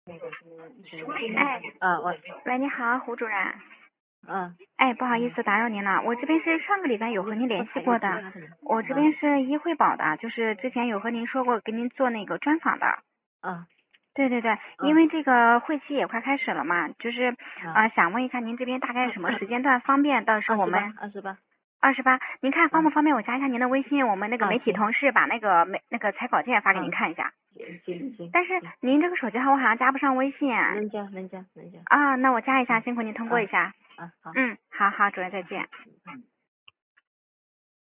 哎，喂，你好，胡主任。哎，不好意思打扰您了，我这边是上个礼拜有和您联系过的，我这边是医惠保的，就是之前有和您说过给您做那个专访的。对对对，因为这个会期也快开始了嘛，就是想问一下您这边大概什么时间段方便，到时候我们28，您看方不方便我加一下您的微信，我们那个媒体同事把那个采稿件发给您看一下。 行。 但是您这个手机号我好像加不上微信。 能加。 啊，那我加一下，辛苦您通过一下。 好。 好，主任再见。